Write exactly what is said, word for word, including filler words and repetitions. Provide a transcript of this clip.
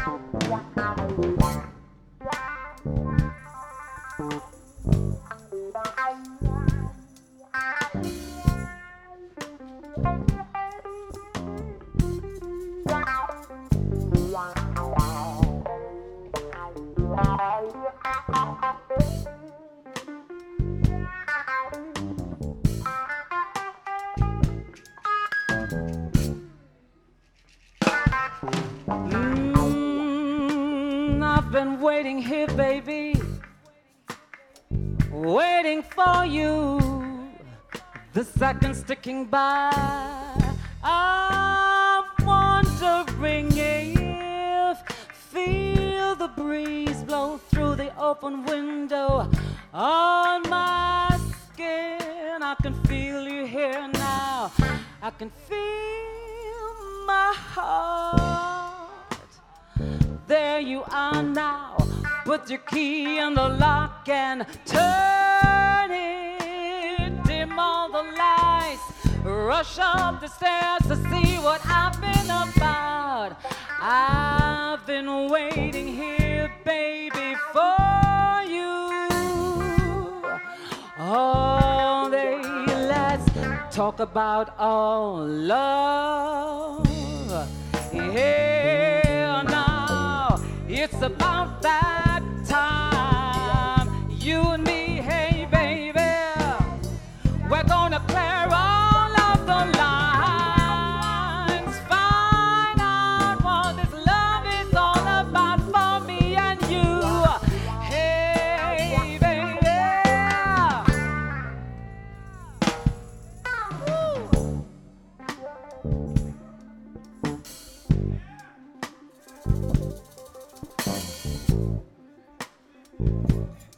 Mm, I've been waiting here, baby, waiting for you. The seconds ticking by. I'm wondering if feel the breeze blow through the open window on my skin. I can feel you here now. I can feel my heart. There you are now. Put your key in the lock and turn it. Dim all the lights. Rush up the stairs to see what I've been about. I've been waiting here, baby, for you all day. Let's talk about all love. Yeah, now it's about that time. You and me, hey, baby, we're gonna clear all of the lines. Find out what this love is all about for me and you. Hey, baby. Woo.